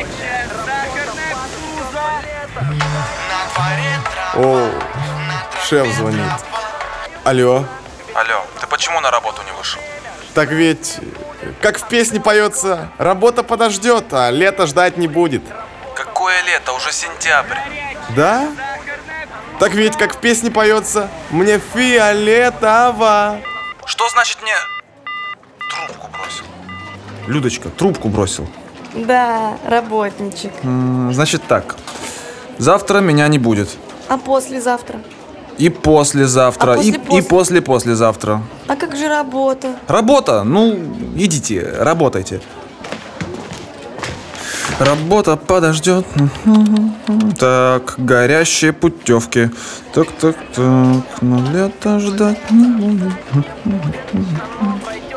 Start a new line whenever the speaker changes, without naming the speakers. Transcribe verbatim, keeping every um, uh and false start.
О, шеф звонит. Алло.
Алло, ты почему на работу не вышел?
Так ведь, как в песне поется, работа подождет, а лето ждать не будет.
Какое лето? Уже сентябрь.
Да? Так ведь, как в песне поется, мне фиолетово.
Что значит мне трубку бросил?
Людочка, трубку бросил.
Да, работничек.
М, Значит так, завтра меня не будет.
А послезавтра?
И послезавтра,
А
и,
после-после?
и после-послезавтра.
А как же работа?
Работа? Ну, идите, работайте. Работа подождет. Так, горящие путевки. Так, так, так, но лето ждать не будет.